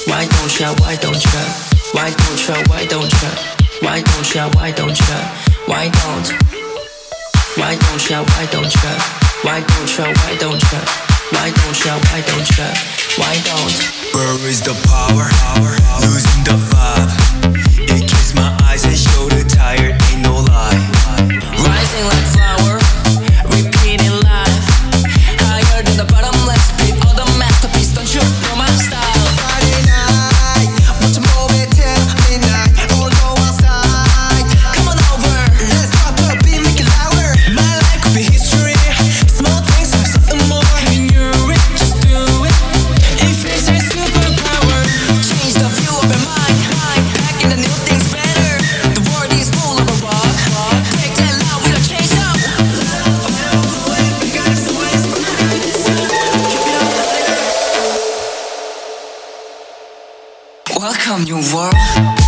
Why don't you? Why don't you? Why don't you? Why don't you? Why don't you? Why don't you? Why don't? Why don't you? Why don't you? Why don't you? Why don't you? Why don't you? Why don't you? Why don't? Where is the power? Losing the vibe. It kills my eyes and shoulder tired, ain't no lie. Rising like flower, repeating life. Higher than the bottomless pit, all the masterpiece. Don't you know my style? Friday night, watch a movie till midnight. All go outside. Come on over, Let's drop the beat, make it louder. My life could be history. Small things have something more. can you it? Just do it. If it's a superpower, Change the view of your mind. Packing the new things better. The world is full of a rock. Take that loud, we don't change up. Welcome, new world.